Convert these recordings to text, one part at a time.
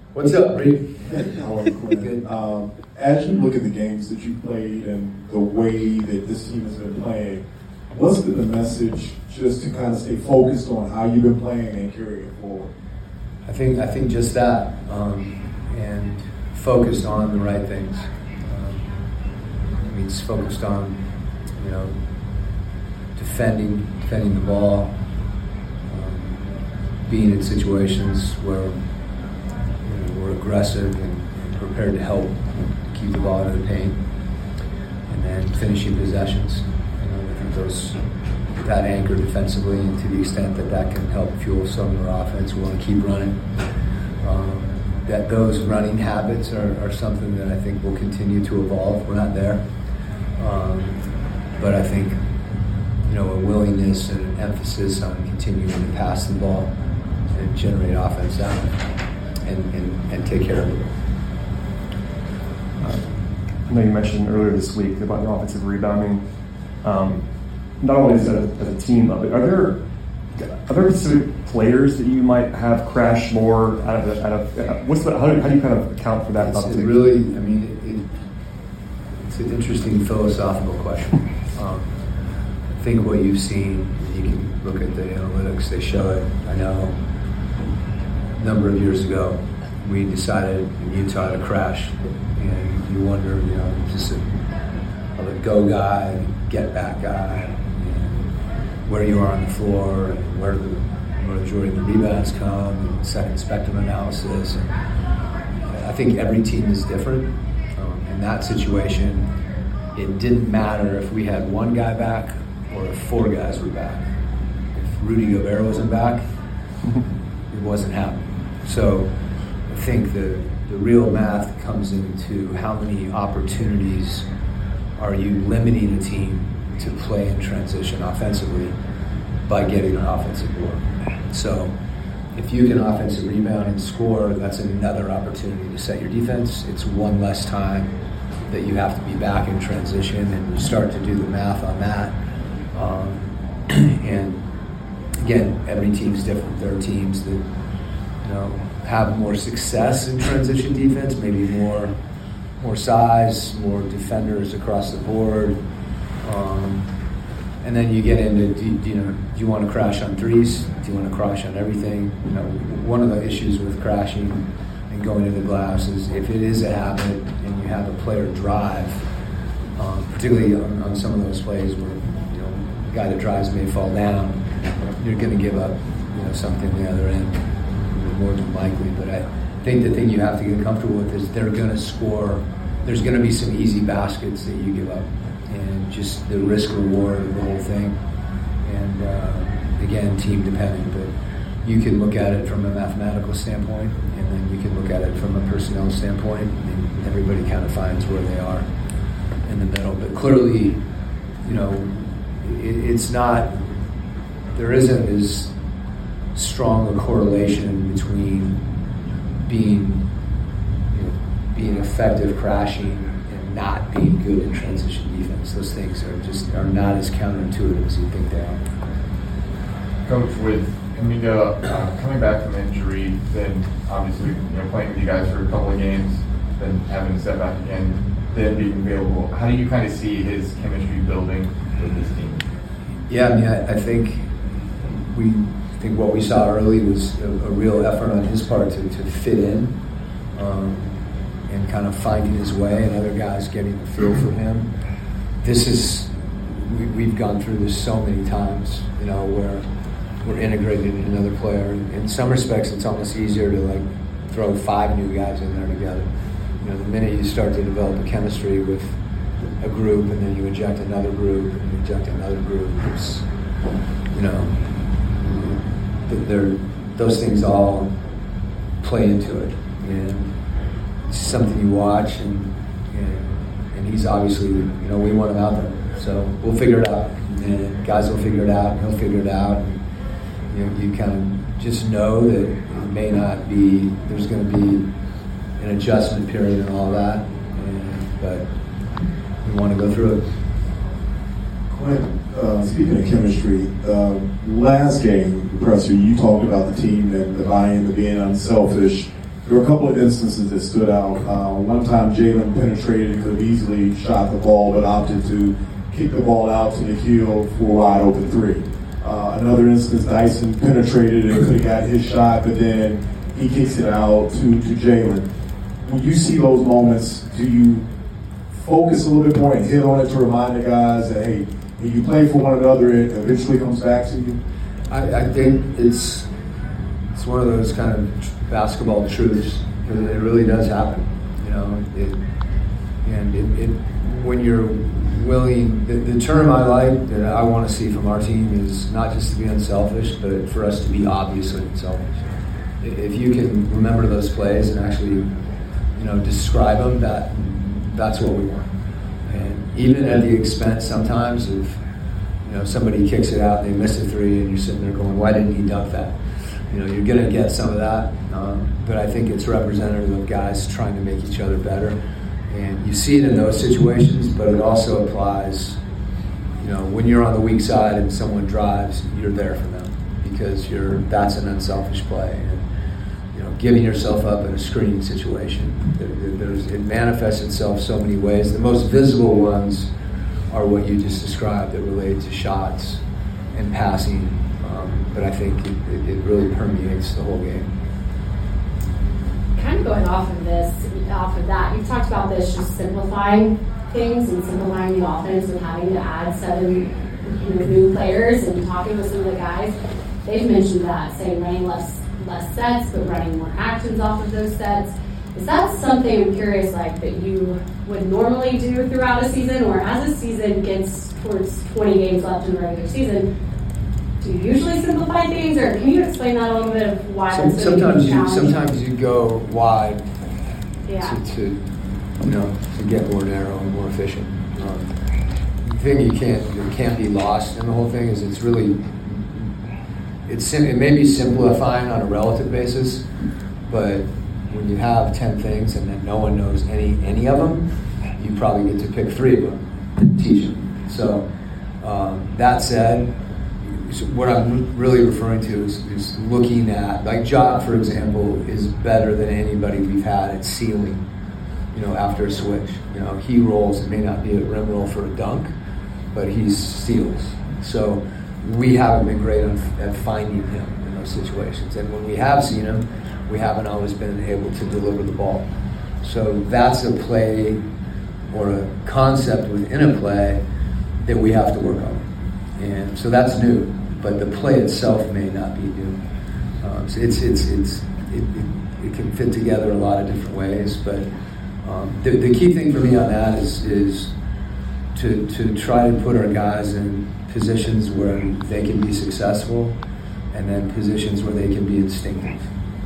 What's up, Reed? How are you, Quinn? As you look at the games that you played and the way that this team has been playing, what's been the message just to kind of stay focused on how you've been playing and carry it forward? I think just that, and focused on the right things. It means focused on, defending the ball, being in situations where we're aggressive and prepared to help keep the ball out of the paint, and then finishing possessions. I think that anchor defensively, and to the extent that can help fuel some of our offense, we want to keep running. That those running habits are something that I think will continue to evolve. We're not there, but I think a willingness and an emphasis on continuing to pass the ball and generate offense out and take care of it. I know you mentioned earlier this week about the offensive rebounding. Not only as a team, but are there specific players that you might have crashed more out of how do you kind of account for that? It's an interesting philosophical question. I think what you've seen, you can look at the analytics, they show it. I know a number of years ago, we decided in Utah to crash, and you wonder, just a go guy, get back guy, and where you are on the floor, and where the majority of the rebounds come, and second spectrum analysis. And I think every team is different. In that situation, it didn't matter if we had one guy back or if four guys were back. If Rudy Gobert wasn't back, it wasn't happening. So I think the real math comes into how many opportunities are you limiting a team to play in transition offensively by getting an offensive board. So if you can offensive rebound and score, that's another opportunity to set your defense. It's one less time that you have to be back in transition, and you start to do the math on that. And again, every team's different. There are teams that have more success in transition defense, maybe more size, more defenders across the board. And then you get into, do you want to crash on threes? Do you want to crash on everything? One of the issues with crashing and going to the glass is if it is a habit and you have a player drive, particularly on some of those plays where the guy that drives may fall down, you're going to give up something the other end, more than likely. But I think the thing you have to get comfortable with is they're going to score. There's going to be some easy baskets that you give up, and just the risk reward of the whole thing. And again, team dependent, but you can look at it from a mathematical standpoint, and then you can look at it from a personnel standpoint, and everybody kind of finds where they are in the middle. But clearly, it's not. There isn't as strong a correlation between being effective crashing and not being good in transition defense. Those things are not as counterintuitive as you think they are. Coach, with Kuminga coming back from injury, then obviously playing with you guys for a couple of games, then having to step back again, then being available, how do you kind of see his chemistry building with this team? Yeah, I think what we saw early was a real effort on his part to fit in, and kind of finding his way, and other guys getting the feel for him. We've gone through this so many times, where we're integrated in another player. In some respects, it's almost easier to throw 5 new guys in there together. The minute you start to develop a chemistry with a group, and then you inject another group, and you inject another group, it's, those things all play into it. And it's something you watch, and he's obviously, we want him out there. So we'll figure it out, and guys will figure it out, and he'll figure it out. And, you kind of just know that it may not be, there's going to be an adjustment period and all that, but we want to go through it. Quinn, speaking of chemistry, last game, Presser, you talked about the team and the buy-in to being unselfish. there were a couple of instances that stood out. One time Jalen penetrated and could have easily shot the ball, but opted to kick the ball out to Nikhil for a wide open three. Another instance, Dyson penetrated and could have got his shot, but then he kicks it out to Jalen. When you see those moments, do you focus a little bit more and hit on it to remind the guys that, hey, when you play for one another, it eventually comes back to you? I think it's one of those kind of basketball truths, because it really does happen, you know. When you're willing, the term I like that I want to see from our team is not just to be unselfish, but for us to be obviously unselfish. If you can remember those plays and actually, you know, describe them, that's what we want. And even at the expense sometimes of, you know, somebody kicks it out and they miss a three and you're sitting there going, why didn't he dunk that? You know, you're going to get some of that, but I think it's representative of guys trying to make each other better. And you see it in those situations, but it also applies, you know, when you're on the weak side and someone drives, you're there for them because that's an unselfish play. And, you know, giving yourself up in a screening situation, it manifests itself so many ways. The most visible ones are what you just described that relate to shots and passing, but I think it really permeates the whole game. Kind of going off of that, you've talked about this, just simplifying things and simplifying the offense and having to add 7 new players, and talking with some of the guys, they've mentioned that, saying running less sets, but running more actions off of those sets. Is that something, I'm curious, like that you would normally do throughout a season, or as a season gets towards 20 games left in the regular season, do you usually simplify things, or can you explain that a little bit of why that's sometimes you go wide to get more narrow and more efficient. The thing that can't be lost in the whole thing is it may be simplifying on a relative basis, but when you have 10 things and then no one knows any of them, you probably get to pick 3 of them and teach them. So that said, what I'm really referring to is looking at, like Jock, for example, is better than anybody we've had at sealing, you know, after a switch. You know, he rolls, it may not be a rim roll for a dunk, but he steals. So we haven't been great at finding him in those situations. And when we have seen him, we haven't always been able to deliver the ball. So that's a play or a concept within a play that we have to work on. And so that's new, but the play itself may not be new. So it can fit together a lot of different ways, but the key thing for me on that is to try to put our guys in positions where they can be successful, and then positions where they can be instinctive.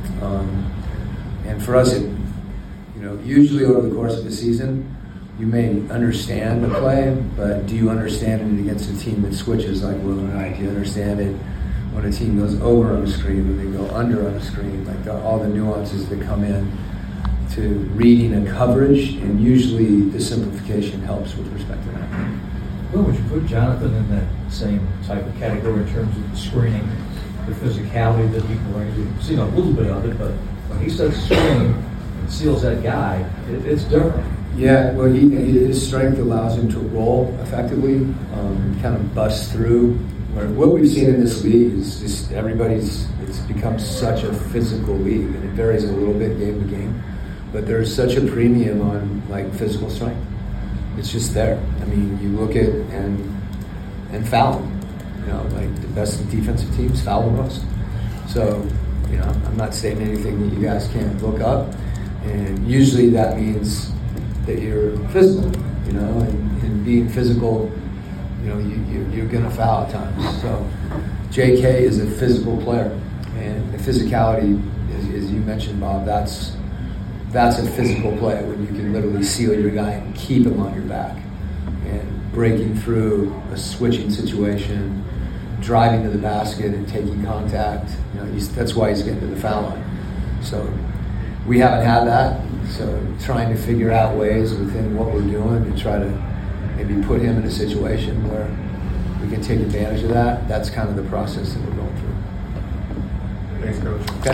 And for us, usually over the course of the season, you may understand a play, but do you understand it against a team that switches like Will and I? Do you understand it when a team goes over on a screen, when they go under on a screen, like all the nuances that come in to reading a coverage, and usually the simplification helps with respect to that. Well, would you put Jonathan in that same type of category in terms of the screening, the physicality that he brings? We've seen a little bit of it, but when he sets a screen and seals that guy, it's different. Yeah, well, his strength allows him to roll effectively, kind of bust through. What we've seen in this league is just it's become such a physical league, and it varies a little bit game to game, but there's such a premium on like physical strength. It's just there. I mean, you look at and foul. Like the best defensive teams foul the most. So, I'm not saying anything that you guys can't look up, and usually that means that you're physical, and being physical, you're going to foul at times. So JK is a physical player, and the physicality, as you mentioned, Bob, that's a physical play when you can literally seal your guy and keep him on your back, and breaking through a switching situation, driving to the basket and taking contact. That's why he's getting to the foul line. So we haven't had that. So trying to figure out ways within what we're doing to try to maybe put him in a situation where we can take advantage of that. That's kind of the process that we're going through. Thanks, Coach. Okay.